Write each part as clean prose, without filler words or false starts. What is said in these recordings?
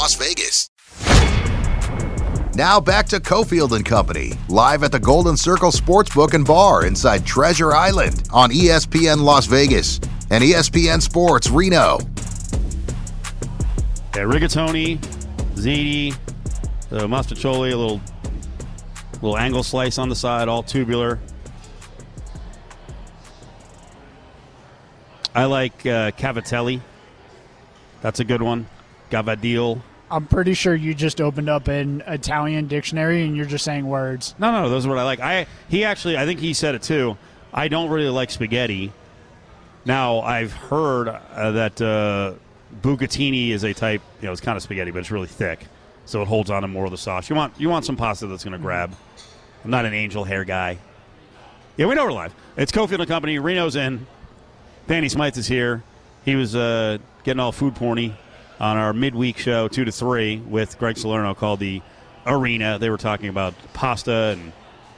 Las Vegas. Now back to Cofield and Company, live at the Golden Circle Sportsbook and Bar inside Treasure Island on ESPN Las Vegas and ESPN Sports Reno. Yeah, rigatoni, ziti, the mostaccioli, a little angle slice on the side, all tubular. I like cavatelli. That's a good one. Gavadil. I'm pretty sure you just opened up an Italian dictionary and you're just saying words. No, those are what I like. I think he said it too. I don't really like spaghetti. Now, I've heard that bucatini is a type, it's kind of spaghetti, but it's really thick, so it holds on to more of the sauce. You want some pasta that's going to grab. I'm not an angel hair guy. Yeah, we know we're live. It's Cofield and Company. Reno's in. Danny Smythe is here. He was getting all food porny on our midweek show, 2 to 3, with Greg Salerno, called The Arena. They were talking about pasta. And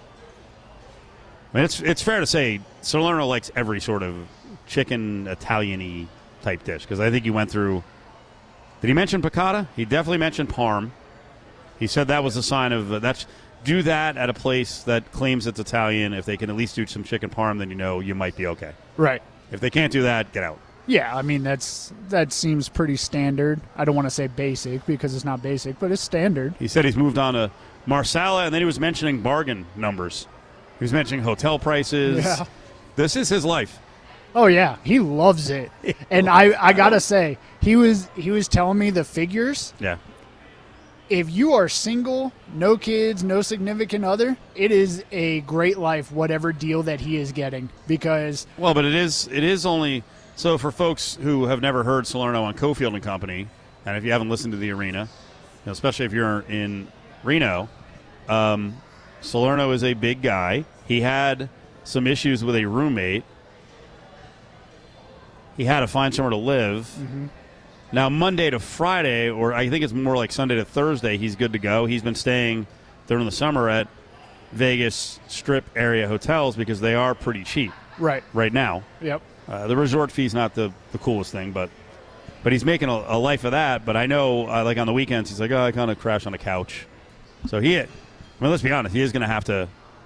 I mean, it's fair to say Salerno likes every sort of chicken Italian-y type dish, because I think he went through. Did he mention piccata? He definitely mentioned parm. He said that was a sign of do that at a place that claims it's Italian. If they can at least do some chicken parm, then you might be okay. Right. If they can't do that, get out. Yeah, I mean, that seems pretty standard. I don't want to say basic because it's not basic, but it's standard. He said he's moved on to Marsala, and then he was mentioning bargain numbers. He was mentioning hotel prices. Yeah. This is his life. Oh, yeah. He loves it. And I got to say, he was telling me the figures. Yeah. If you are single, no kids, no significant other, it is a great life, whatever deal that he is getting. Because well, but it is only so for folks who have never heard Salerno on Cofield and Company, and if you haven't listened to The Arena, especially if you're in Reno, Salerno is a big guy. He had some issues with a roommate. He had to find somewhere to live. Mm-hmm. Now, Monday to Friday, or I think it's more like Sunday to Thursday, he's good to go. He's been staying during the summer at Vegas Strip area hotels because they are pretty cheap right now. Yep. The resort fee's not the coolest thing, but he's making a life of that. But I know, like on the weekends, he's like, I kind of crash on the couch. So let's be honest, he's going to have to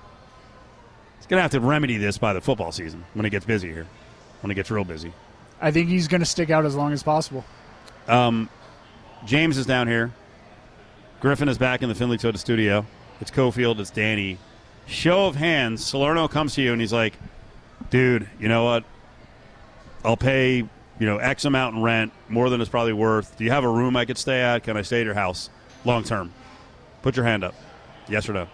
remedy this by the football season when it gets busy here, when it gets real busy. I think he's going to stick out as long as possible. James is down here. Griffin is back in the Finley Toyota studio. It's Cofield. It's Danny. Show of hands. Salerno comes to you and he's like, dude, you know what? I'll pay, X amount in rent, more than it's probably worth. Do you have a room I could stay at? Can I stay at your house long term? Put your hand up. Yes or no?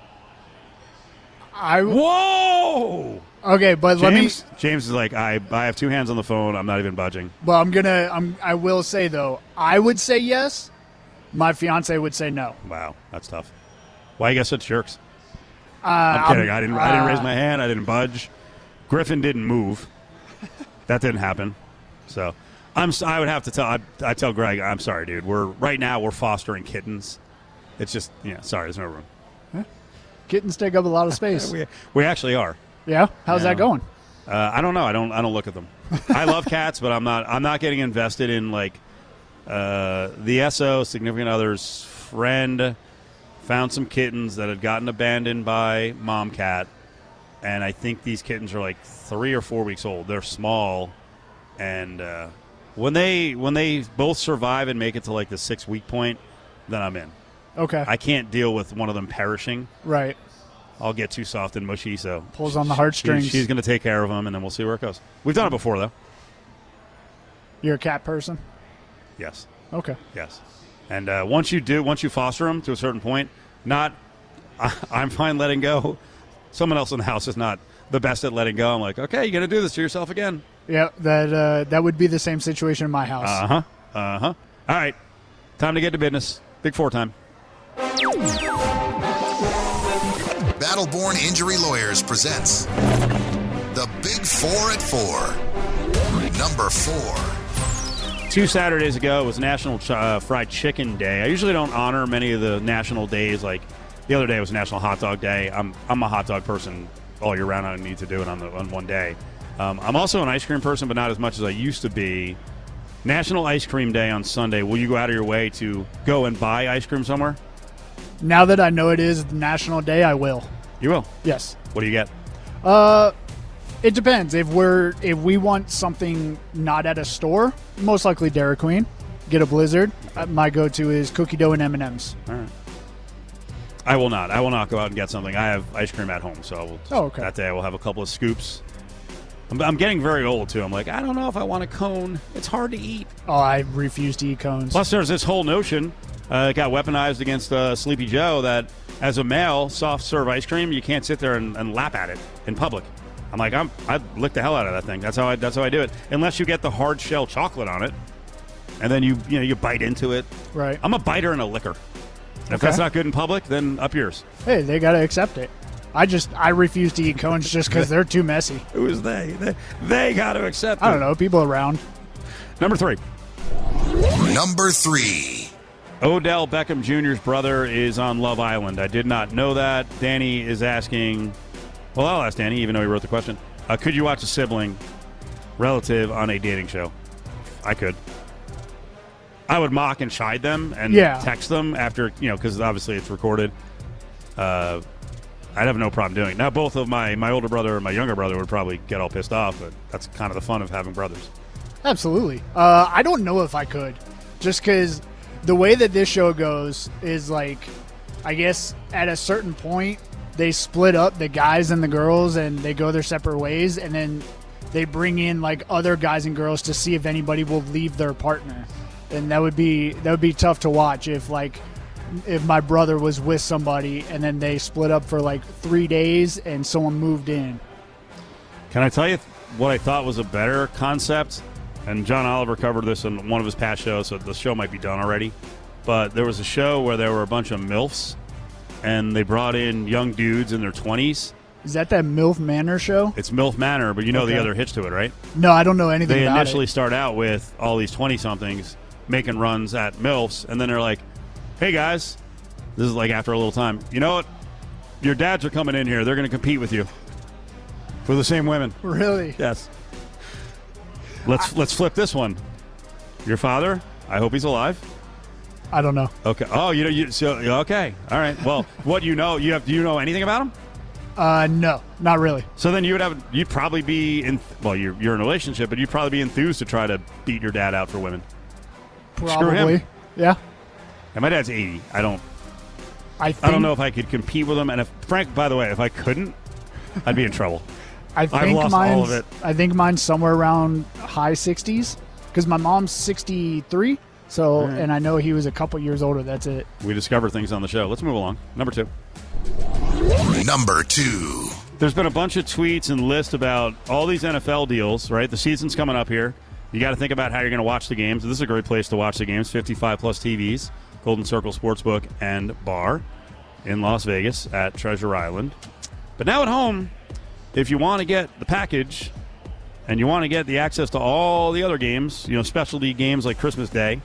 Whoa! Okay, but James is like, I have two hands on the phone. I'm not even budging. Well, I will say, though, I would say yes. My fiance would say no. Wow, that's tough. Why you guys such jerks? I'm kidding. I didn't raise my hand. I didn't budge. Griffin didn't move. That didn't happen. So I would have to tell. I tell Greg, I'm sorry, dude. Right now we're fostering kittens. It's just sorry, there's no room. Huh? Kittens take up a lot of space. we actually are. Yeah, how's that going? I don't know. I don't look at them. I love cats, but I'm not getting invested in like the SO significant other's friend found some kittens that had gotten abandoned by mom cat, and I think these kittens are like 3 or 4 weeks old. They're small, and when they both survive and make it to like the 6-week point, then I'm in. Okay. I can't deal with one of them perishing. Right. I'll get too soft and mushy, so pulls on the heartstrings. She's going to take care of them, and then we'll see where it goes. We've done it before, though. You're a cat person? Yes. Okay. Yes. And once you foster them to a certain point, I'm fine letting go. Someone else in the house is not the best at letting go. I'm like, okay, you're going to do this to yourself again. Yeah, that would be the same situation in my house. All right, time to get to business. Big 4 time. Battleborn Injury Lawyers presents the Big 4 at 4. Number 4. 2 Saturdays ago, it was National Fried Chicken Day. I usually don't honor many of the national days. Like the other day was National Hot Dog Day. I'm a hot dog person all year round. I don't need to do it on one day. I'm also an ice cream person, but not as much as I used to be. National Ice Cream Day on Sunday. Will you go out of your way to go and buy ice cream somewhere? Now that I know it is National Day, I will. You will? Yes. What do you get? It depends. If we want something not at a store, most likely Dairy Queen. Get a Blizzard. My go-to is cookie dough and M&Ms. All right. I will not. I will not go out and get something. I have ice cream at home, so I will okay. That day I will have a couple of scoops. I'm getting very old, too. I'm like, I don't know if I want a cone. It's hard to eat. Oh, I refuse to eat cones. Plus, there's this whole notion, it got weaponized against Sleepy Joe, that as a male, soft-serve ice cream, you can't sit there and lap at it in public. I'm like, I'd lick the hell out of that thing. That's how I do it. Unless you get the hard shell chocolate on it, and then you bite into it. Right. I'm a biter and a licker. And if that's not good in public, then up yours. Hey, they got to accept it. I refuse to eat cones just because they're too messy. Who is they? They got to accept it. I don't know. People around. Number 3. Number 3. Odell Beckham Jr.'s brother is on Love Island. I did not know that. Danny is asking, well, I'll ask Danny, even though he wrote the question. Could you watch a sibling relative on a dating show? I could. I would mock and chide them and text them after, because obviously it's recorded. I'd have no problem doing it. Now, both of my older brother and my younger brother would probably get all pissed off, but that's kind of the fun of having brothers. Absolutely. I don't know if I could, just because the way that this show goes is like, I guess at a certain point, they split up the guys and the girls and they go their separate ways, and then they bring in like other guys and girls to see if anybody will leave their partner. And that would be tough to watch if my brother was with somebody and then they split up for like 3 days and someone moved in. Can I tell you what I thought was a better concept? And John Oliver covered this in one of his past shows, so the show might be done already. But there was a show where there were a bunch of MILFs, and they brought in young dudes in their 20s. Is that MILF Manor show? It's MILF Manor, but you know the other hitch to it, right? No, I don't know anything about it. They initially start out with all these 20-somethings making runs at MILFs, and then they're like, hey, guys, this is like after a little time. You know what? Your dads are coming in here. They're going to compete with you for the same women. Really? Yes. Let's flip this one. Your father, I hope he's alive. I don't know. Okay. Oh, okay. All right. Well, what do you know anything about him? No, not really. So then you'd probably be you're in a relationship, but you'd probably be enthused to try to beat your dad out for women. Probably. Screw him. Yeah. And my dad's 80. I don't know if I could compete with him. And by the way, if I couldn't, I'd be in trouble. I've lost all of it. I think mine's somewhere around high 60s because my mom's 63. So, right. And I know he was a couple years older. That's it. We discover things on the show. Let's move along. Number 2. Number 2. There's been a bunch of tweets and lists about all these NFL deals, right? The season's coming up here. You got to think about how you're going to watch the games. This is a great place to watch the games. 55-plus TVs, Golden Circle Sportsbook and Bar in Las Vegas at Treasure Island. But now at home, if you want to get the package and you want to get the access to all the other games, specialty games like Christmas Day,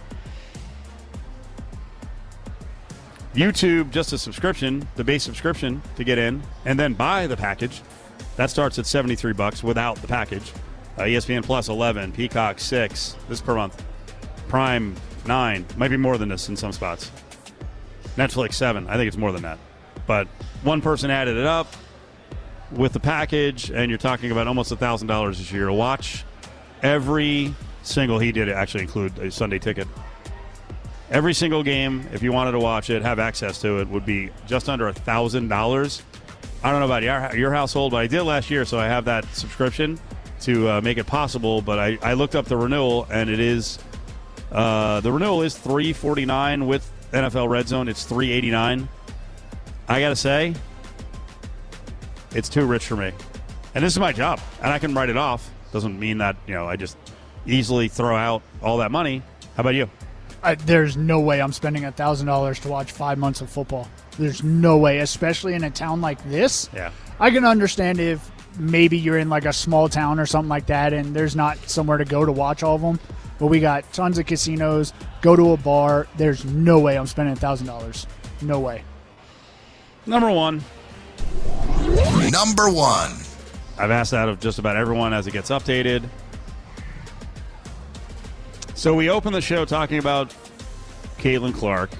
YouTube, just a subscription, the base subscription to get in, and then buy the package. That starts at $73 without the package. ESPN Plus, $11, Peacock, $6, this per month. Prime, $9, might be more than this in some spots. Netflix, $7, I think it's more than that. But one person added it up with the package, and you're talking about almost $1,000 this year to watch every single, he did actually include a Sunday ticket. Every single game, if you wanted to watch it, have access to it, would be just under $1,000. I don't know about your household, but I did last year, so I have that subscription to make it possible. But I looked up the renewal, and it is the renewal is $349 with NFL Red Zone. It's $389. I gotta say, it's too rich for me, and this is my job, and I can write it off. Doesn't mean that I just easily throw out all that money. How about you? There's no way I'm spending $1,000 to watch 5 months of football. There's no way, especially in a town like this. Yeah, I can understand if maybe you're in like a small town or something like that and there's not somewhere to go to watch all of them. But we got tons of casinos, go to a bar. There's no way I'm spending $1,000. No way. Number 1. Number 1. I've asked that of just about everyone as it gets updated. So we open the show talking about Caitlin Clark.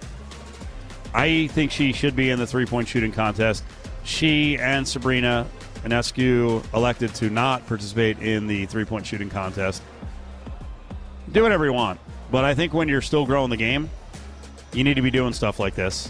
I think she should be in the three-point shooting contest. She and Sabrina Ionescu elected to not participate in the three-point shooting contest. Do whatever you want. But I think when you're still growing the game, you need to be doing stuff like this.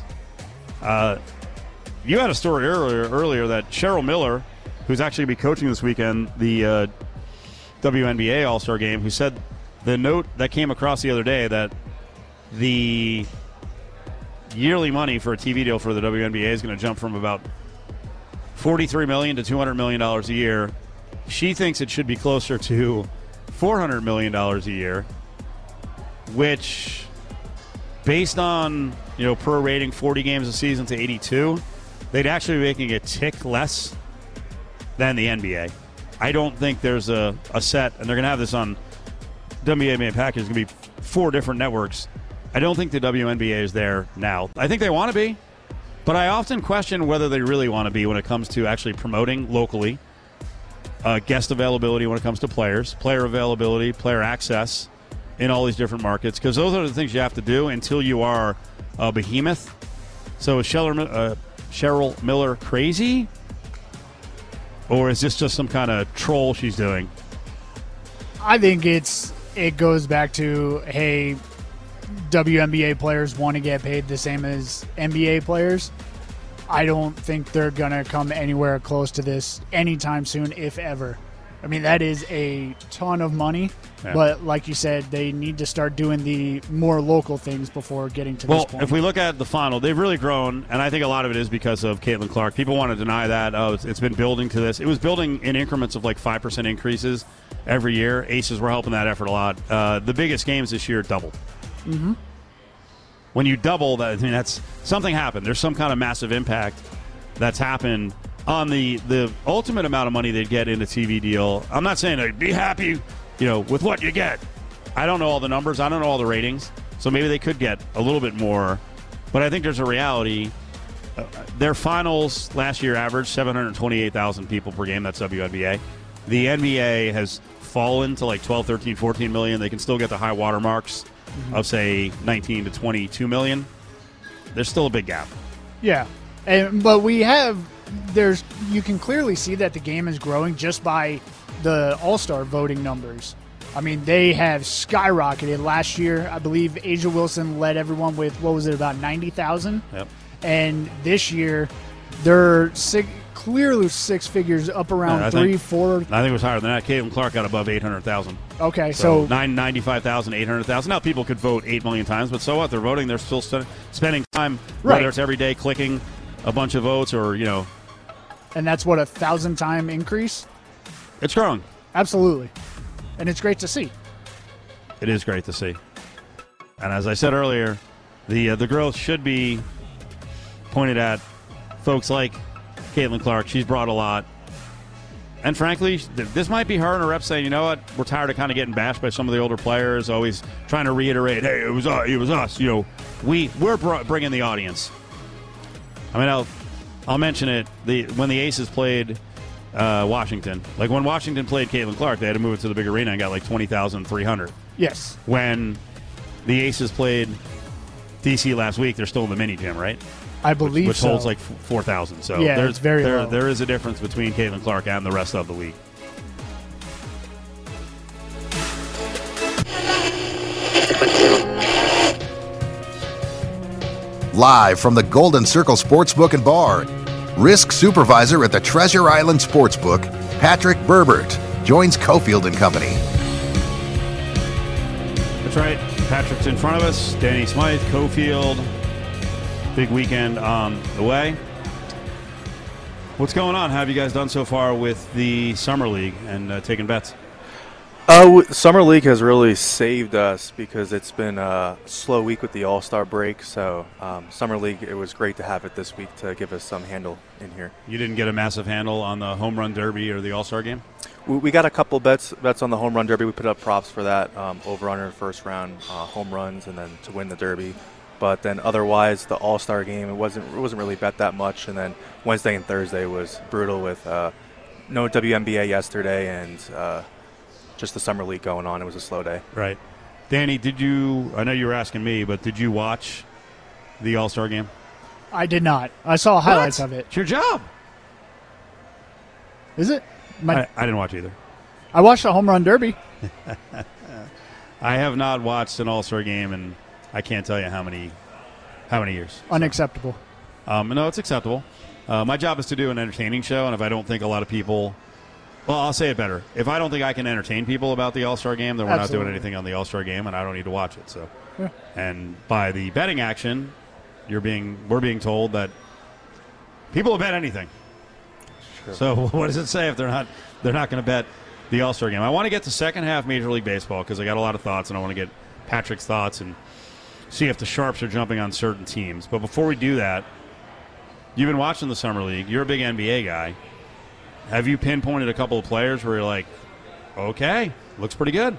You had a story earlier that Cheryl Miller, who's actually going to be coaching this weekend, the WNBA All-Star Game, who said the note that came across the other day that the yearly money for a TV deal for the WNBA is going to jump from about $43 million to $200 million a year. She thinks it should be closer to $400 million a year, which, based on, prorating 40 games a season to 82, they'd actually be making a tick less than the NBA. I don't think there's a set, and they're going to have this on WNBA package. It's going to be 4 different networks. I don't think the WNBA is there now. I think they want to be, but I often question whether they really want to be when it comes to actually promoting locally, guest availability when it comes to players, player availability, player access in all these different markets, because those are the things you have to do until you are a behemoth. So is Cheryl Miller crazy? Or is this just some kind of troll she's doing? I think it goes back to, hey, WNBA players want to get paid the same as NBA players. I don't think they're going to come anywhere close to this anytime soon, if ever. I mean, that is a ton of money, but like you said, they need to start doing the more local things before getting to this point. Well, if we look at the final, they've really grown, and I think a lot of it is because of Caitlin Clark. People want to deny that. Oh, it's been building to this. It was building in increments of like 5% increases every year. Aces were helping that effort a lot. The biggest games this year doubled. Mm-hmm. When you double that, I mean, that's something happened. There's some kind of massive impact that's happened on the ultimate amount of money they'd get in a TV deal. I'm not saying they'd be happy, with what you get. I don't know all the numbers. I don't know all the ratings. So maybe they could get a little bit more. But I think there's a reality. Their finals last year averaged 728,000 people per game. That's WNBA. The NBA has fallen to like 12, 13, 14 million. They can still get the high water marks of, say, 19 to 22 million. There's still a big gap. Yeah. But you can clearly see that the game is growing just by the All-Star voting numbers. I mean, they have skyrocketed. Last year, I believe Asia Wilson led everyone with, about 90,000? Yep. And this year, they're clearly six figures, up around 3, 4. I think it was higher than that. Caitlin Clark got above 800,000. Okay, so 95,000, 800,000. Now, people could vote 8 million times, but so what? They're voting. They're still spending time, whether it's every day clicking a bunch of votes or, And that's what, 1,000-time increase? It's growing. Absolutely. And it's great to see. It is great to see. And as I said earlier, the growth should be pointed at folks like Caitlin Clark. She's brought a lot. And frankly, this might be her and her rep saying, you know what, we're tired of kind of getting bashed by some of the older players, always trying to reiterate, hey, it was us. We're bringing the audience. I mean, I'll mention it. When the Aces played Washington, like when Washington played Caitlin Clark, they had to move it to the big arena and got like 20,300. Yes. When the Aces played DC last week, they're still in the mini gym, right? I believe which holds like 4,000. So yeah, it's very low. There is a difference between Caitlin Clark and the rest of the league. Live from the Golden Circle Sportsbook and Bar, risk supervisor at the Treasure Island Sportsbook, Patrick Berbert, joins Cofield and Company. That's right. Patrick's in front of us. Danny Smythe, Cofield. Big weekend on the way. What's going on? How have you guys done so far with the Summer League and taking bets? Summer League has really saved us because it's been a slow week with the All-Star break. So Summer League, it was great to have it this week to give us some handle in here. You didn't get a massive handle on the Home Run Derby or the All-Star game? We got a couple bets on the Home Run Derby. We put up props for that, over-under in first round home runs, and then to win the Derby. But then otherwise, the All-Star game, it wasn't really bet that much. And then Wednesday and Thursday was brutal with no WNBA yesterday and just the Summer League going on. It was a slow day. Right. Danny, I know you were asking me, but did you watch the All-Star game? I did not. I saw highlights of it. It's your job. Is it? I didn't watch either. I watched the Home Run Derby. I have not watched an All-Star game, and I can't tell you how many years. Unacceptable. No, it's acceptable. My job is to do an entertaining show, and if I don't think a lot of people – well, I'll say it better. If I don't think I can entertain people about the All-Star game, then we're not doing anything on the All-Star game, and I don't need to watch it. So, yeah. And by the betting action, we're being told that people will bet anything. Sure. So what does it say if they're not going to bet the All-Star game? I want to get to second half Major League Baseball because I got a lot of thoughts, and I want to get Patrick's thoughts and see if the Sharps are jumping on certain teams. But before we do that, you've been watching the Summer League. You're a big NBA guy. Have you pinpointed a couple of players where you're like, okay, looks pretty good?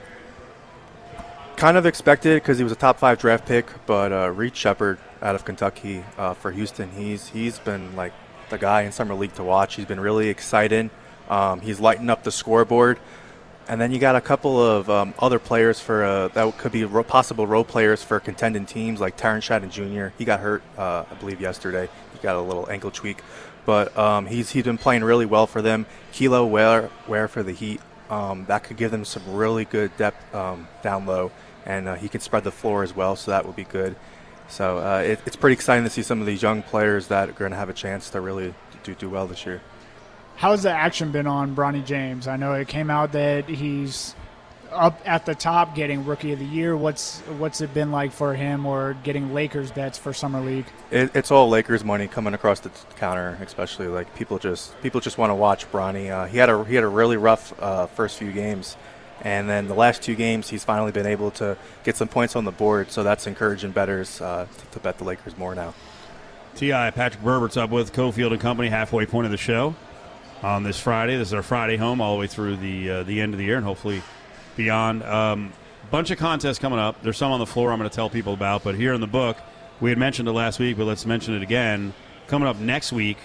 Kind of expected because he was a top 5 draft pick, but Reed Shepherd out of Kentucky for Houston, he's been like the guy in Summer League to watch. He's been really exciting. He's lighting up the scoreboard. And then you got a couple of other players for that could be possible role players for contending teams like Terrence Shannon Jr. He got hurt, I believe, yesterday. He got a little ankle tweak. But he's been playing really well for them. Kilo Ware for the Heat. That could give them some really good depth down low. And he can spread the floor as well, so that would be good. So it's pretty exciting to see some of these young players that are going to have a chance to really do well this year. How's the action been on Bronny James? I know it came out that he's up at the top getting Rookie of the Year. What's it been like for him or getting Lakers bets for Summer League? It's all Lakers money coming across the counter, especially like people just want to watch Bronny. He had a really rough first few games, and then the last 2 games he's finally been able to get some points on the board, so that's encouraging bettors to bet the Lakers more now. T.I. Patrick Berbert's up with Cofield and Company, halfway point of the show on this Friday. This is our Friday home all the way through the end of the year and hopefully beyond. Bunch of contests coming up. There's some on the floor I'm going to tell people about, but here in the book, we had mentioned it last week, but let's mention it again. Coming up next week,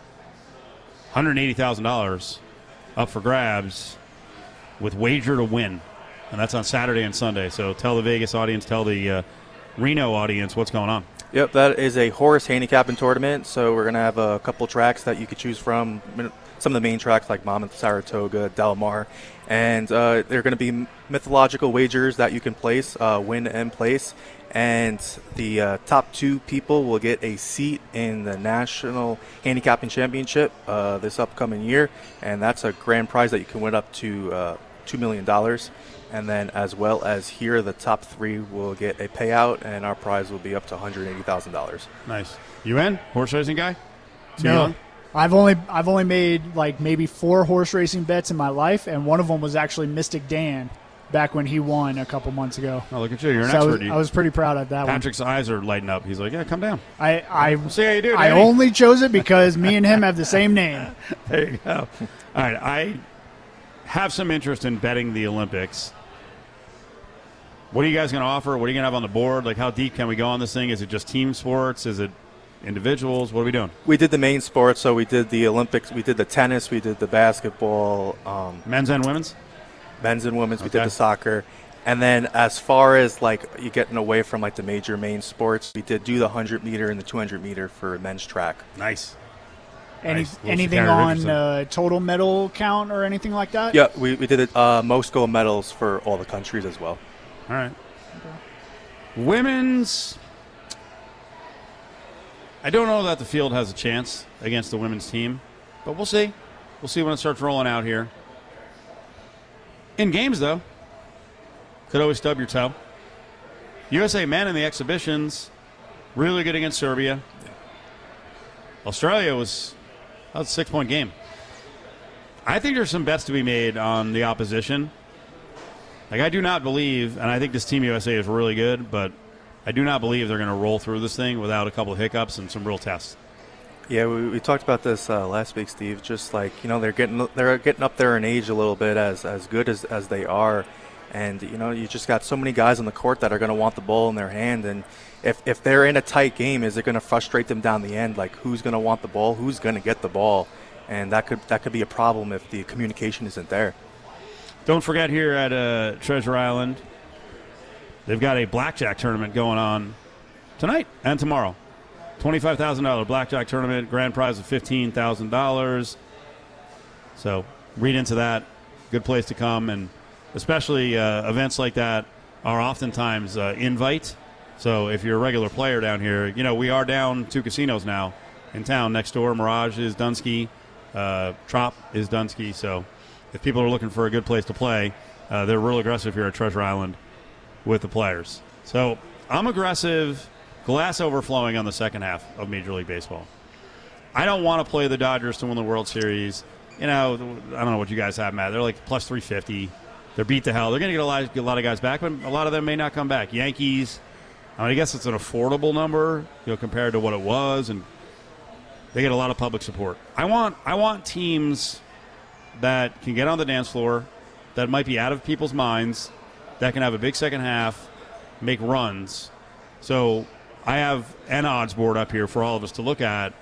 $180,000 up for grabs with Wager to Win, and that's on Saturday and Sunday. So tell the Vegas audience, tell the Reno audience what's going on. Yep, that is a horse handicapping tournament, so we're going to have a couple tracks that you could choose from. Some of the main tracks like Monmouth, Saratoga, Del Mar, and they're going to be mythological wagers that you can place, win and place, and the top 2 people will get a seat in the National Handicapping Championship this upcoming year, and that's a grand prize that you can win up to $2 million. And then as well as here, the top 3 will get a payout, and our prize will be up to $180,000. Nice. You in? Horse racing guy? No. I've only made like maybe 4 horse racing bets in my life, and one of them was actually Mystic Dan back when he won a couple months ago. Oh, look at you. You're an expert. I was pretty proud of that Patrick's eyes are lighting up. He's like, yeah, come down. We'll see how you do, I Danny. only chose it because me and him have the same name. There you go. All right. I have some interest in betting the Olympics. What are you guys going to offer? What are you going to have on the board? Like, how deep can we go on this thing? Is it just team sports? Is it individuals? What are we doing? We did the main sports, so we did the Olympics, we did the tennis, we did the basketball. Men's and women's? Men's and women's. Okay. We did the soccer. And then as far as, like, you getting away from, like, the major main sports, we did do the 100-meter and the 200-meter for men's track. Nice. Anything on total medal count or anything like that? Yeah, we did it, most gold medals for all the countries as well. All right. Okay. Women's, I don't know that the field has a chance against the women's team, but we'll see. We'll see when it starts rolling out here. In games, though, could always stub your toe. USA men in the exhibitions, really good against Serbia. Australia was a 6-point game. I think there's some bets to be made on the opposition. Like, I do not believe, and I think this Team USA is really good, but I do not believe they're going to roll through this thing without a couple of hiccups and some real tests. Yeah, we talked about this last week, Steve. Just like, you know, they're getting up there in age a little bit as good as they are, and you know, you just got so many guys on the court that are going to want the ball in their hand, and if they're in a tight game, is it going to frustrate them down the end? Like, who's going to want the ball? Who's going to get the ball? And that could be a problem if the communication isn't there. Don't forget here at Treasure Island, they've got a blackjack tournament going on tonight and tomorrow. $25,000 blackjack tournament, grand prize of $15,000. So read into that. Good place to come, and especially events like that are oftentimes invite. So if you're a regular player down here, you know, we are down 2 casinos now in town. Next door, Mirage is Dunsky, Trop is Dunsky. So if people are looking for a good place to play, they're real aggressive here at Treasure Island with the players. So I'm aggressive, glass overflowing on the second half of Major League Baseball. I don't want to play the Dodgers to win the World Series. You know, I don't know what you guys have, Matt. They're like plus 350. They're beat to hell. They're going to get a lot of guys back, but a lot of them may not come back. Yankees, I mean, I guess it's an affordable number, you know, compared to what it was, and they get a lot of public support. I want teams that can get on the dance floor, that might be out of people's minds, that can have a big second half, make runs. So I have an odds board up here for all of us to look at.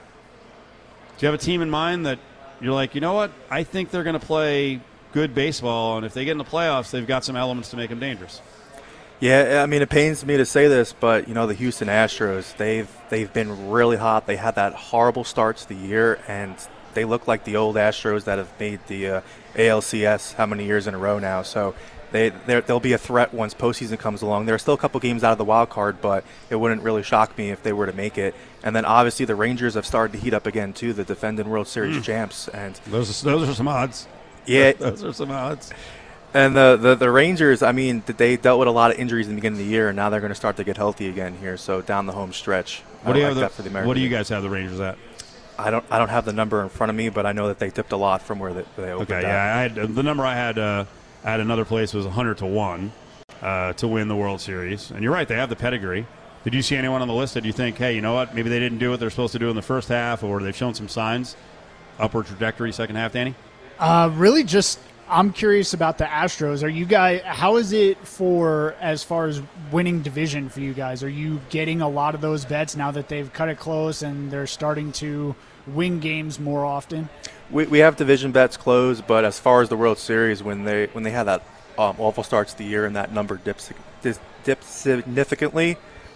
Do you have a team in mind that you're like, you know what, I think they're going to play good baseball, and if they get in the playoffs, they've got some elements to make them dangerous? Yeah, I mean, it pains me to say this, but, you know, the Houston Astros, they've been really hot. They had that horrible start to the year, and they look like the old Astros that have made the ALCS how many years in a row now. So they'll be a threat once postseason comes along. There are still a couple games out of the wild card, but it wouldn't really shock me if they were to make it. And then obviously the Rangers have started to heat up again too, the defending World Series champs. And those are some odds. Yeah, those are some odds. And the Rangers, I mean, they dealt with a lot of injuries in the beginning of the year, and now they're going to start to get healthy again here. So down the home stretch. What do you guys have the Rangers at? I don't have the number in front of me, but I know that they tipped a lot from where they opened. Okay, yeah, I had the number I had at another place was 100-1 to win the World Series. And you're right, they have the pedigree. Did you see anyone on the list that you think, hey, you know what, maybe they didn't do what they're supposed to do in the first half, or they've shown some signs, upward trajectory second half, Danny? Really just I'm curious about the Astros. Are you guys, how is it for as far as winning division for you guys? Are you getting a lot of those bets now that they've cut it close and they're starting to win games more often? We have division bets closed, but as far as the World Series, when they had that awful starts to the year and that number dipped significantly,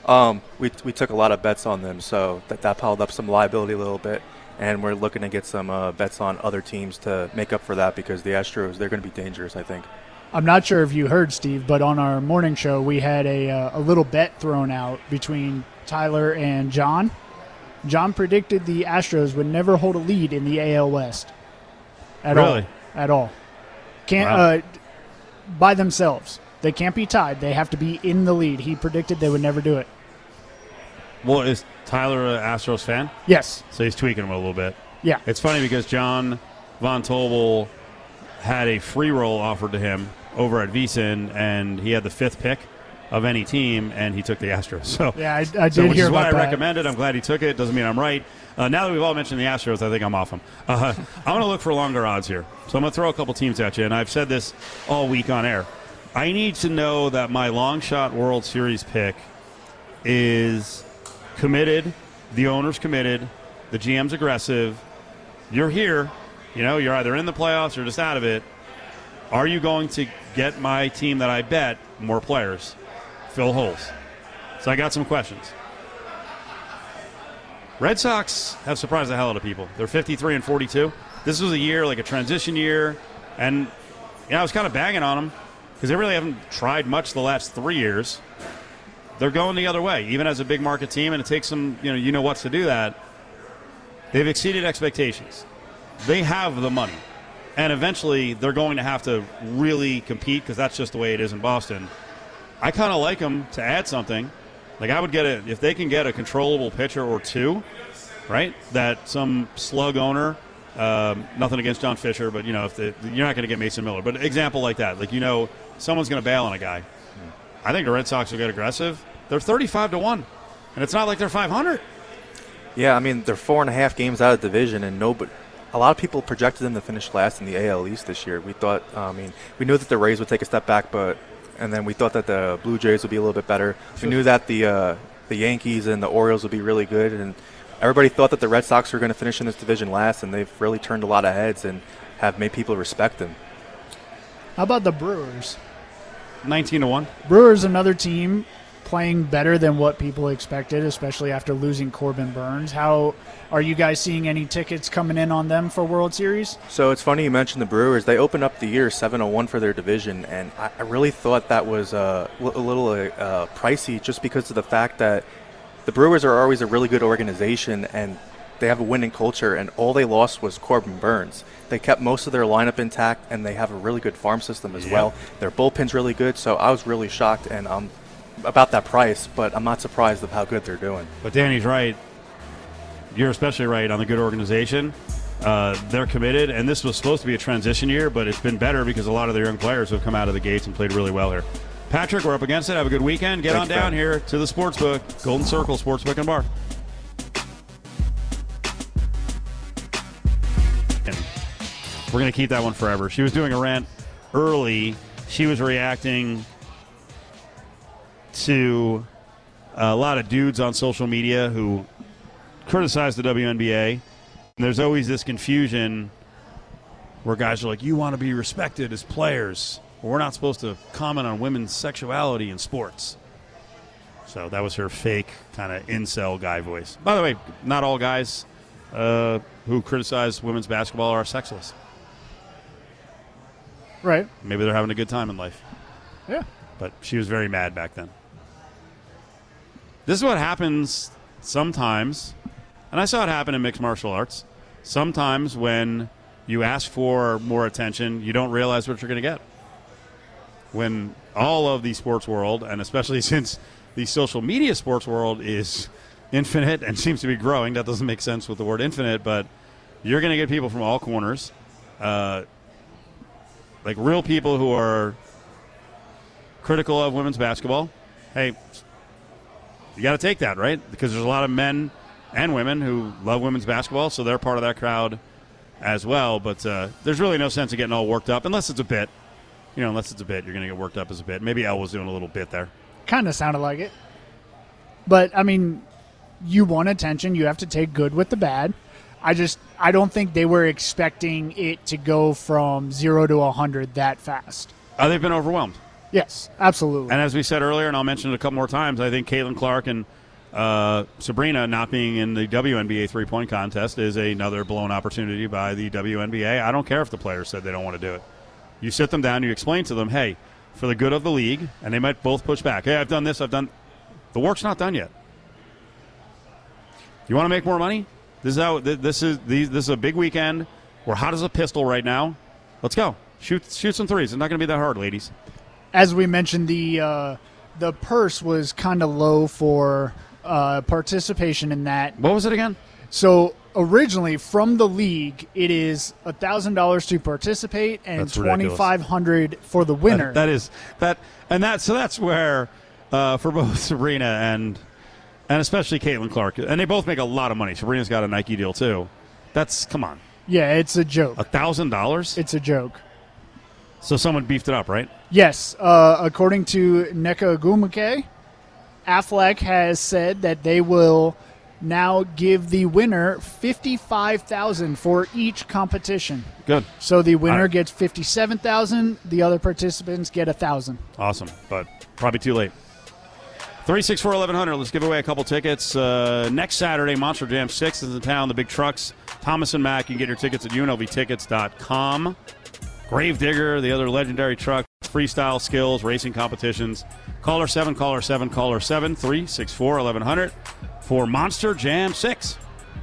we took a lot of bets on them, so that piled up some liability a little bit. And we're looking to get some bets on other teams to make up for that, because the Astros, they're going to be dangerous, I think. I'm not sure if you heard, Steve, but on our morning show, we had a little bet thrown out between Tyler and John. John predicted the Astros would never hold a lead in the AL West. At all. Can't by themselves. They can't be tied. They have to be in the lead. He predicted they would never do it. Well, is Tyler an Astros fan? Yes. So he's tweaking him a little bit. Yeah. It's funny because John Von Tobel had a free roll offered to him over at VSiN, and he had the 5th pick of any team, and he took the Astros. So yeah, I did hear about that. Which is why I recommended. I'm glad he took it. Doesn't mean I'm right. Now that we've all mentioned the Astros, I think I'm off them. I'm going to look for longer odds here. So I'm going to throw a couple teams at you, and I've said this all week on air. I need to know that my long shot World Series pick is committed, the owner's committed, the GM's aggressive. You're here, you're either in the playoffs or just out of it. Are you going to get my team that I bet more players? Fill holes. So I got some questions. Red Sox have surprised the hell out of people. They're 53-42. This was a year, like a transition year, and I was kind of bagging on them because they really haven't tried much the last 3 years. They're going the other way, even as a big market team, and it takes them, what's to do that. They've exceeded expectations. They have the money, and eventually they're going to have to really compete because that's just the way it is in Boston. I kind of like them to add something. Like I would get it if they can get a controllable pitcher or two, right? That some slug owner, nothing against John Fisher, but you're not going to get Mason Miller. But an example like that, someone's going to bail on a guy. I think the Red Sox will get aggressive. They're 35-1, and it's not like they're 500. Yeah, I mean, they're 4.5 games out of division, and a lot of people projected them to finish last in the AL East this year. We thought, we knew that the Rays would take a step back, and then we thought that the Blue Jays would be a little bit better. We knew that the Yankees and the Orioles would be really good, and everybody thought that the Red Sox were going to finish in this division last, and they've really turned a lot of heads and have made people respect them. How about the Brewers? 19-1. Brewers, another team playing better than what people expected, especially after losing Corbin Burns. How are you guys seeing any tickets coming in on them for World Series? So it's funny you mentioned the Brewers. They opened up the year 7-1 for their division, and I really thought that was a little pricey just because of the fact that the Brewers are always a really good organization, and they have a winning culture, and all they lost was Corbin Burns. They kept most of their lineup intact, and they have a really good farm system as well. Their bullpen's really good, so I was really shocked and about that price, but I'm not surprised of how good they're doing. But Danny's right. You're especially right on the good organization. They're committed, and this was supposed to be a transition year, but it's been better because a lot of their young players have come out of the gates and played really well here. Patrick, we're up against it. Have a good weekend. Get on down here to the Sportsbook, Golden Circle Sportsbook and Bar. And we're going to keep that one forever. She was doing a rant early. She was reacting to a lot of dudes on social media who criticize the WNBA. And there's always this confusion where guys are like, you want to be respected as players. Well, we're not supposed to comment on women's sexuality in sports. So that was her fake kind of incel guy voice. By the way, not all guys who criticize women's basketball are sexless. Right. Maybe they're having a good time in life. Yeah. But she was very mad back then. This is what happens sometimes, and I saw it happen in mixed martial arts. Sometimes when you ask for more attention, you don't realize what you're going to get. When all of the sports world, and especially since the social media sports world is infinite and seems to be growing, that doesn't make sense with the word infinite, but you're going to get people from all corners, like real people who are critical of women's basketball. Hey, you got to take that, right? Because there's a lot of men and women who love women's basketball, so they're part of that crowd as well. But there's really no sense in getting all worked up, unless it's a bit. Unless it's a bit, you're going to get worked up as a bit. Maybe Elle was doing a little bit there. Kind of sounded like it. But, I mean, you want attention. You have to take good with the bad. I don't think they were expecting it to go from 0 to 100 that fast. They've been overwhelmed. Yes, absolutely. And as we said earlier, and I'll mention it a couple more times, I think Caitlin Clark and Sabrina not being in the WNBA three-point contest is another blown opportunity by the WNBA. I don't care if the players said they don't want to do it. You sit them down, you explain to them, hey, for the good of the league, and they might both push back. Hey, I've done this, I've done... The work's not done yet. You want to make more money? This is a big weekend. We're hot as a pistol right now. Let's go. Shoot some threes. It's not going to be that hard, ladies. As we mentioned, the purse was kind of low for participation in that. What was it again? So originally from the league, it is $1,000 to participate and $2,500 for the winner. So that's where for both Sabrina and especially Caitlin Clark, and they both make a lot of money. Sabrina's got a Nike deal too. Come on. Yeah, it's a joke. $1,000? It's a joke. So someone beefed it up, right? Yes. According to Nneka Ogwumike, Aflac has said that they will now give the winner $55,000 for each competition. Good. So the winner gets $57,000. The other participants get $1,000. Awesome, but probably too late. 364-1100. Let's give away a couple tickets. Next Saturday, Monster Jam 6 is in town. The big trucks, Thomas and Mack. You can get your tickets at unlvtickets.com. Gravedigger, the other legendary truck, freestyle skills, racing competitions. Caller 7, 364-1100 for Monster Jam 6.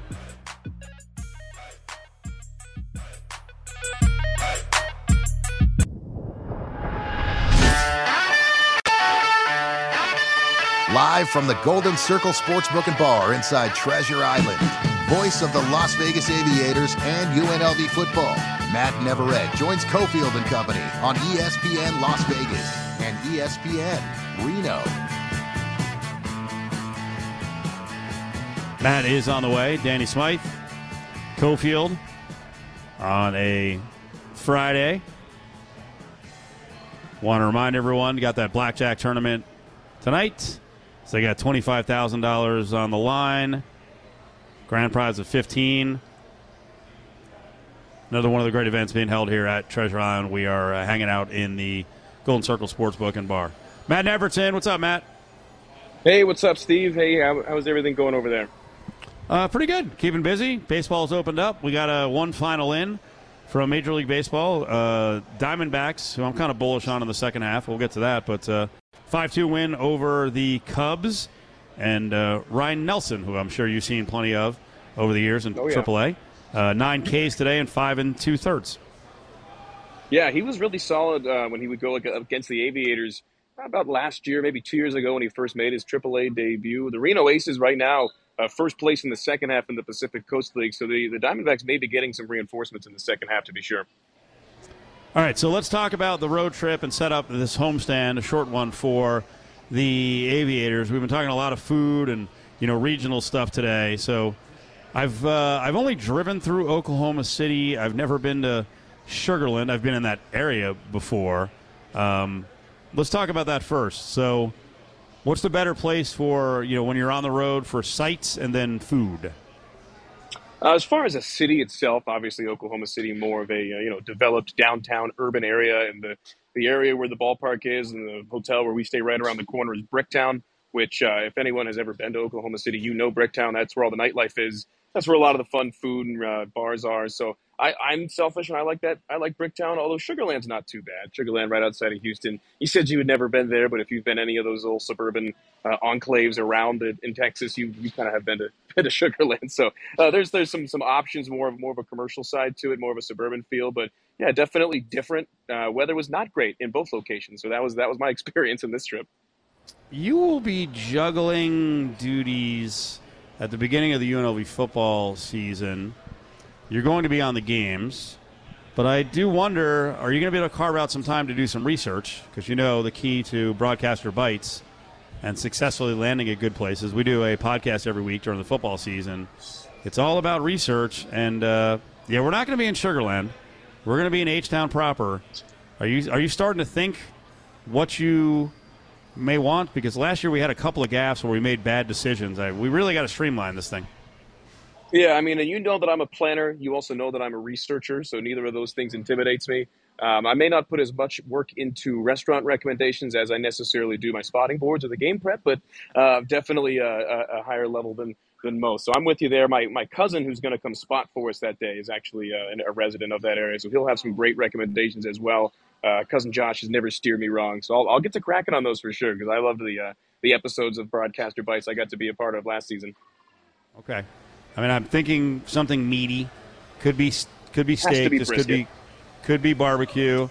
Live from the Golden Circle Sportsbook and Bar inside Treasure Island. Voice of the Las Vegas Aviators and UNLV football. Matt Neverett joins Cofield and Company on ESPN Las Vegas and ESPN Reno. Matt is on the way. Danny Smythe, Cofield on a Friday. Want to remind everyone, you got that blackjack tournament tonight. So they got $25,000 on the line. Grand prize of $15,000. Another one of the great events being held here at Treasure Island. We are hanging out in the Golden Circle Sportsbook and Bar. Matt Neverton, what's up, Matt? Hey, what's up, Steve? Hey, how's everything going over there? Pretty good. Keeping busy. Baseball's opened up. We got one final in from Major League Baseball. Diamondbacks, who I'm kind of bullish on in the second half. We'll get to that. But 5-2 win over the Cubs. And Ryan Nelson, who I'm sure you've seen plenty of over the years in AAA. 9 Ks today and 5 2/3. Yeah, he was really solid when he would go against the Aviators about last year, maybe 2 years ago when he first made his AAA debut. The Reno Aces right now, first place in the second half in the Pacific Coast League. So the Diamondbacks may be getting some reinforcements in the second half, to be sure. All right, so let's talk about the road trip and set up this homestand, a short one for the Aviators. We've been talking a lot of food and regional stuff today. So I've only driven through Oklahoma City. I've never been to Sugarland. I've been in that area before. Let's talk about that first. So what's the better place for, when you're on the road for sights and then food? As far as a city itself, obviously Oklahoma City more of a developed downtown urban area, and the area where the ballpark is and the hotel where we stay right around the corner is Bricktown, which if anyone has ever been to Oklahoma City, Bricktown. That's where all the nightlife is. That's where a lot of the fun food and bars are. So I'm selfish and I like that. I like Bricktown, although Sugarland's not too bad. Sugarland right outside of Houston. You said you had never been there, but if you've been any of those little suburban enclaves around in Texas, you kind of have been to Sugarland. So there's some options, more of a commercial side to it, more of a suburban feel. But yeah, definitely different. Weather was not great in both locations, so that was my experience in this trip. You will be juggling duties at the beginning of the UNLV football season. You're going to be on the games, but I do wonder, are you going to be able to carve out some time to do some research? Because the key to broadcaster bites and successfully landing at good places. We do a podcast every week during the football season. It's all about research, and we're not going to be in Sugarland. We're going to be in H-Town proper. Are you starting to think what you may want? Because last year we had a couple of gaffes where we made bad decisions. We really got to streamline this thing. Yeah, I mean, you know that I'm a planner. You also know that I'm a researcher, so neither of those things intimidates me. I may not put as much work into restaurant recommendations as I necessarily do my spotting boards or the game prep, but definitely a higher level than most. So I'm with you there. My cousin who's going to come spot for us that day is actually a resident of that area, so he'll have some great recommendations as well. Cousin Josh has never steered me wrong, so I'll get to cracking on those for sure, because I loved the episodes of Broadcaster Bites I got to be a part of last season. Okay. I mean, I'm thinking something meaty. Could be steak. This could be barbecue.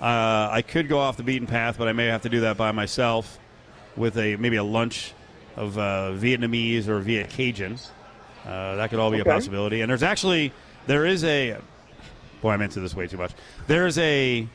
I could go off the beaten path, but I may have to do that by myself with maybe a lunch of Vietnamese or Viet Cajun. That could all be a possibility. And there is a boy, I'm into this way too much. There's a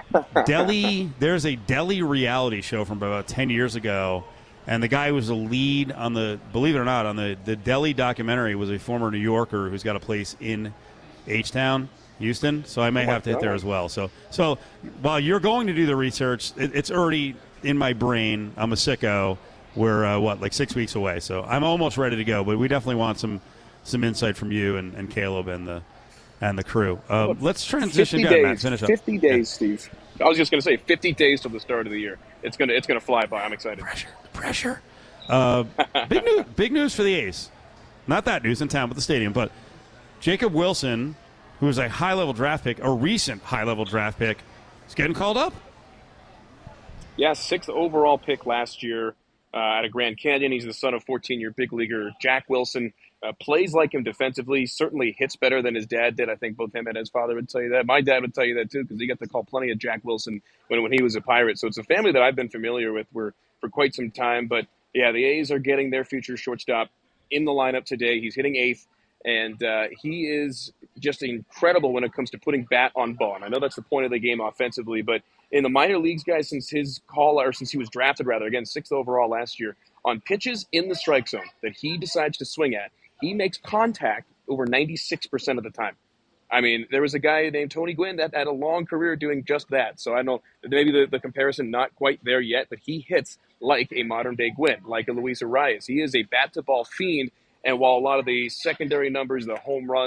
deli reality show from about 10 years ago. And the guy who was the lead on believe it or not, on the deli documentary was a former New Yorker who's got a place in H-Town, Houston. So I may have to hit there as well. So while you're going to do the research, it's already in my brain. I'm a sicko. We're, like 6 weeks away. So I'm almost ready to go. But we definitely want some insight from you and Caleb and the crew. Let's transition. 50 days, Matt, finish up. 50 days, Steve. I was just going to say 50 days till the start of the year. It's gonna fly by. I'm excited. Pressure. Big news for the A's. Not that news in town, but the stadium. But Jacob Wilson, who was a high-level draft pick, a recent high-level draft pick, is getting called up. Yeah, 6th overall pick last year out of Grand Canyon. He's the son of 14-year big leaguer Jack Wilson. Plays like him defensively, certainly hits better than his dad did. I think both him and his father would tell you that. My dad would tell you that too, because he got to call plenty of Jack Wilson when he was a Pirate. So it's a family that I've been familiar with for quite some time. But yeah, the A's are getting their future shortstop in the lineup today. He's hitting 8th, and he is just incredible when it comes to putting bat on ball. And I know that's the point of the game offensively, but in the minor leagues, guys, since he was drafted, again, 6th overall last year, on pitches in the strike zone that he decides to swing at, he makes contact over 96% of the time. I mean, there was a guy named Tony Gwynn that had a long career doing just that. So I know maybe the comparison not quite there yet, but he hits like a modern-day Gwynn, like a Luis Arias. He is a bat-to-ball fiend, and while a lot of the secondary numbers, the home runs,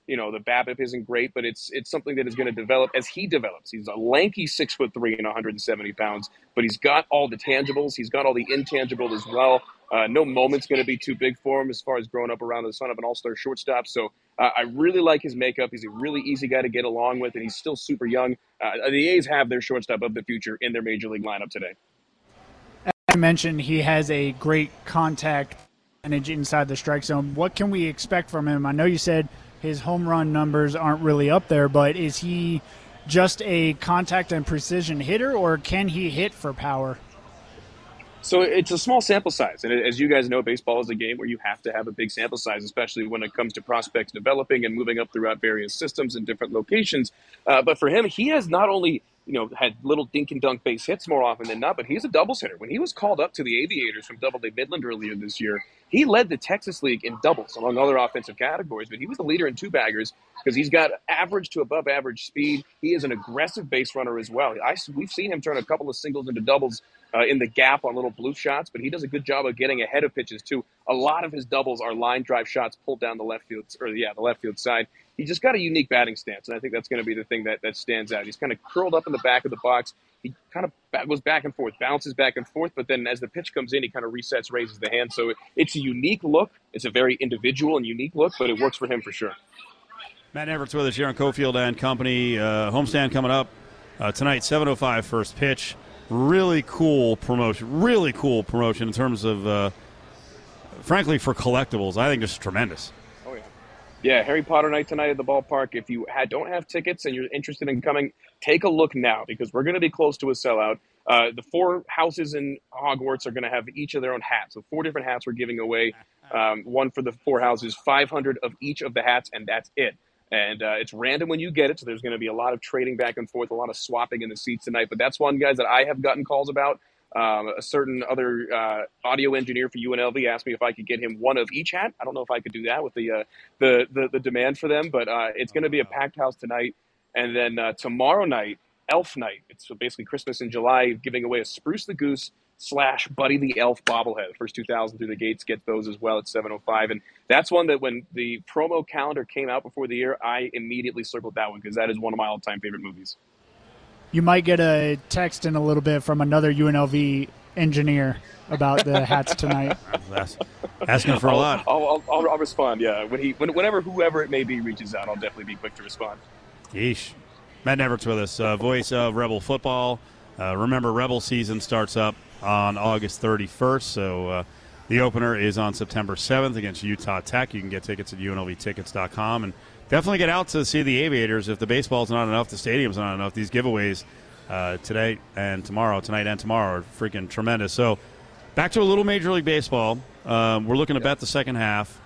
The BABIP isn't great, but it's something that is going to develop as he develops. He's a lanky 6'3" and 170 pounds, but he's got all the tangibles. He's got all the intangibles as well. No moment's going to be too big for him as far as growing up around the son of an all-star shortstop. So I really like his makeup. He's a really easy guy to get along with, and he's still super young. The A's have their shortstop of the future in their major league lineup today. As I mentioned, he has a great contact advantage inside the strike zone. What can we expect from him? I know you said his home run numbers aren't really up there, but is he just a contact and precision hitter, or can he hit for power? So it's a small sample size. And as you guys know, baseball is a game where you have to have a big sample size, especially when it comes to prospects developing and moving up throughout various systems and different locations. But for him, he has not only had little dink and dunk base hits more often than not, but he's a doubles hitter. When he was called up to the Aviators from Double-A Midland earlier this year, he led the Texas League in doubles, among other offensive categories, but he was the leader in two-baggers because he's got average to above average speed. He is an aggressive base runner as well. We've seen him turn a couple of singles into doubles in the gap on little blue shots, but he does a good job of getting ahead of pitches too. A lot of his doubles are line drive shots pulled down the left field side. He's just got a unique batting stance, and I think that's going to be the thing that stands out. He's kind of curled up in the back of the box. He kind of goes back and forth, bounces back and forth, but then as the pitch comes in, he kind of resets, raises the hand. So it's a unique look. It's a very individual and unique look, but it works for him for sure. Matt Neverett with us here on Cofield and Company. Homestand coming up tonight, 7:05 first pitch. Really cool promotion in terms of, frankly, for collectibles. I think just tremendous. Oh, yeah. Yeah, Harry Potter night tonight at the ballpark. If you don't have tickets and you're interested in coming, take a look now because we're going to be close to a sellout. The 4 houses in Hogwarts are going to have each of their own hats. So 4 different hats we're giving away. One for the 4 houses, 500 of each of the hats, and that's it. And it's random when you get it, so there's going to be a lot of trading back and forth, a lot of swapping in the seats tonight. But that's one, guys, that I have gotten calls about. A certain other audio engineer for UNLV asked me if I could get him one of each hat. I don't know if I could do that with the demand for them, but it's going to be a packed house tonight. And then tomorrow night, Elf Night. It's basically Christmas in July, giving away a Spruce the Goose / Buddy the Elf bobblehead. First 2,000 through the gates get those as well at 7:05. And that's one that when the promo calendar came out before the year, I immediately circled that one because that is one of my all-time favorite movies. You might get a text in a little bit from another UNLV engineer about the hats tonight. Asking for a lot. I'll respond, yeah. Whenever whoever it may be reaches out, I'll definitely be quick to respond. Yeesh. Matt Neverett's with us, voice of Rebel football. Remember, Rebel season starts up on August 31st, so the opener is on September 7th against Utah Tech. You can get tickets at UNLVtickets.com, and definitely get out to see the Aviators. If the baseball's not enough, the stadium's not enough. These giveaways tonight and tomorrow are freaking tremendous. So back to a little Major League Baseball. We're looking to bet the second half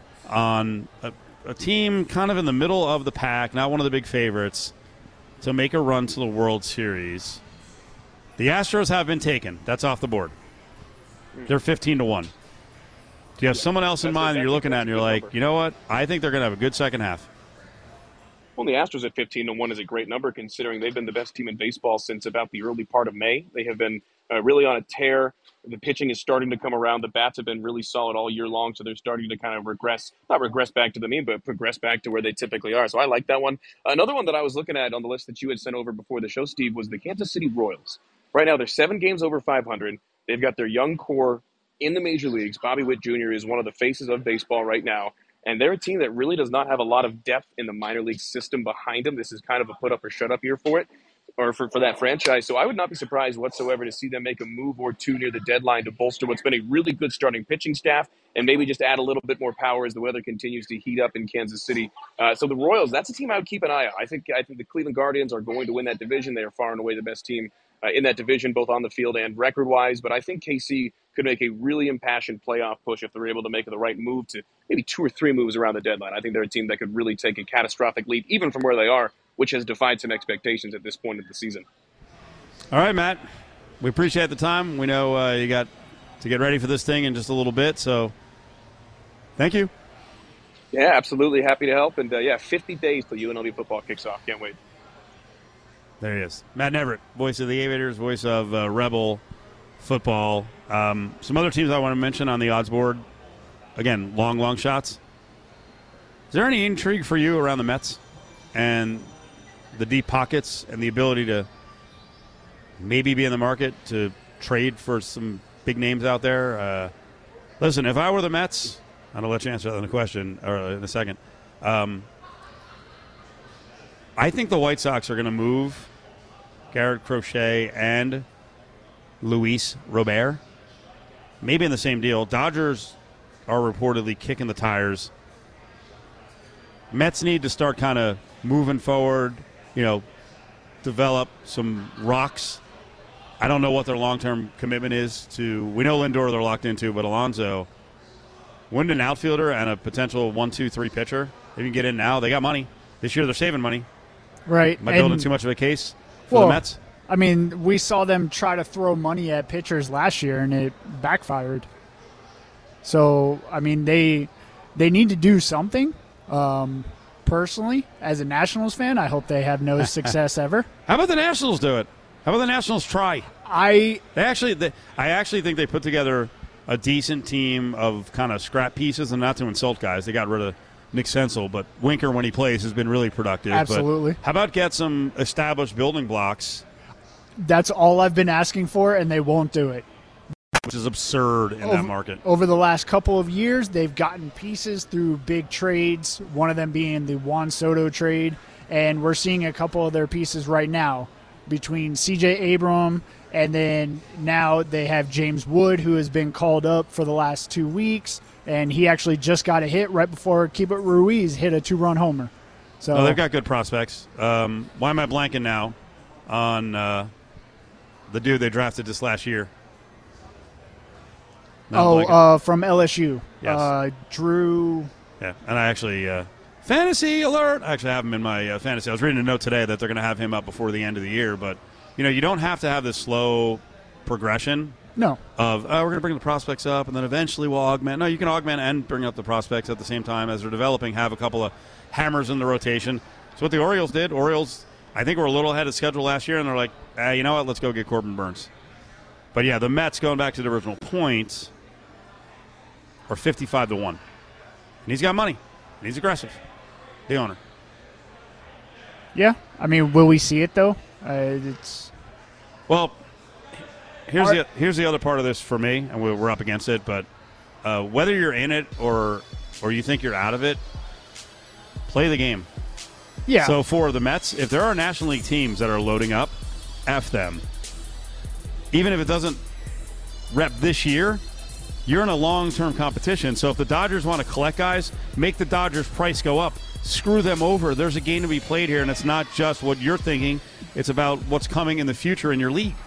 on a team kind of in the middle of the pack, not one of the big favorites, to make a run to the World Series. The Astros have been taken. That's off the board. They're 15-1. Do you have someone else in mind that you're looking at and you're like, you know what? I think they're going to have a good second half. Well, the Astros at 15-1 is a great number considering they've been the best team in baseball since about the early part of May. They have been really on a tear. The pitching is starting to come around. The bats have been really solid all year long, so they're starting to kind of not regress back to the mean, but progress back to where they typically are. So I like that one. Another one that I was looking at on the list that you had sent over before the show, Steve, was the Kansas City Royals. Right now, they're 7 games over 500. They've got their young core in the major leagues. Bobby Witt Jr. is one of the faces of baseball right now. And they're a team that really does not have a lot of depth in the minor league system behind them. This is kind of a put up or shut up year for it, or for that franchise. So I would not be surprised whatsoever to see them make a move or two near the deadline to bolster what's been a really good starting pitching staff and maybe just add a little bit more power as the weather continues to heat up in Kansas City. So the Royals, that's a team I would keep an eye on. I think the Cleveland Guardians are going to win that division. They are far and away the best team in that division, both on the field and record-wise. But I think KC could make a really impassioned playoff push if they're able to make the right move to maybe 2 or 3 moves around the deadline. I think they're a team that could really take a catastrophic lead, even from where they are, which has defied some expectations at this point of the season. All right, Matt. We appreciate the time. We know you got to get ready for this thing in just a little bit, so thank you. Yeah, absolutely. Happy to help. And, 50 days till UNLV football kicks off. Can't wait. There he is. Matt Neverett, voice of the Aviators, voice of Rebel football. Some other teams I want to mention on the odds board. Again, long shots. there any intrigue for you around the Mets and the deep pockets and the ability to maybe be in the market to trade for some big names out there? Listen, if I were the Mets, and I'll let you answer that in a question or in a second. I think the White Sox are going to move Garrett Crochet and Luis Robert, maybe in the same deal. Dodgers are reportedly kicking the tires. Mets need to start kind of moving forward, develop some rocks. I don't know what their long-term commitment is to. We know Lindor they're locked into, but Alonso, win an outfielder and a potential 1-2-3 pitcher. They can get in now. They got money. This year they're saving money. Right. Am I building too much of a case for the Mets? I mean, we saw them try to throw money at pitchers last year, and it backfired. So, I mean, they need to do something. Personally, as a Nationals fan, I hope they have no success ever. How about the Nationals do it? How about the Nationals try? I actually think they put together a decent team of kind of scrap pieces, and not to insult guys. They got rid of Nick Senzel, but Winker, when he plays, has been really productive. Absolutely. But how about get some established building blocks? That's all I've been asking for, and they won't do it. Which is absurd in that market. Over the last couple of years, they've gotten pieces through big trades, one of them being the Juan Soto trade, and we're seeing a couple of their pieces right now between C.J. Abram, and then now they have James Wood, who has been called up for the last 2 weeks, and he actually just got a hit right before Keibert Ruiz hit a 2-run homer. So they've got good prospects. Why am I blanking now on the dude they drafted this last year? From LSU. Yes. Drew. Yeah, and I actually fantasy alert. I actually have him in my fantasy. I was reading a note today that they're going to have him up before the end of the year, but you don't have to have this slow progression. No. Of we're going to bring the prospects up, and then eventually we'll augment. No, you can augment and bring up the prospects at the same time as they're developing. Have a couple of hammers in the rotation. That's what the Orioles did. Orioles, I think, were a little ahead of schedule last year, and they're like, you know what? Let's go get Corbin Burns. But yeah, the Mets, going back to the original point, are 55-1, and he's got money, and he's aggressive. The owner. Yeah, I mean, will we see it though? Well, here's the other part of this for me, and we're up against it. But whether you're in it or you think you're out of it, play the game. Yeah. So for the Mets, if there are National League teams that are loading up, F them. Even if it doesn't rep this year, you're in a long-term competition. So if the Dodgers want to collect guys, make the Dodgers' price go up. Screw them over. There's a game to be played here, and it's not just what you're thinking. It's about what's coming in the future in your league.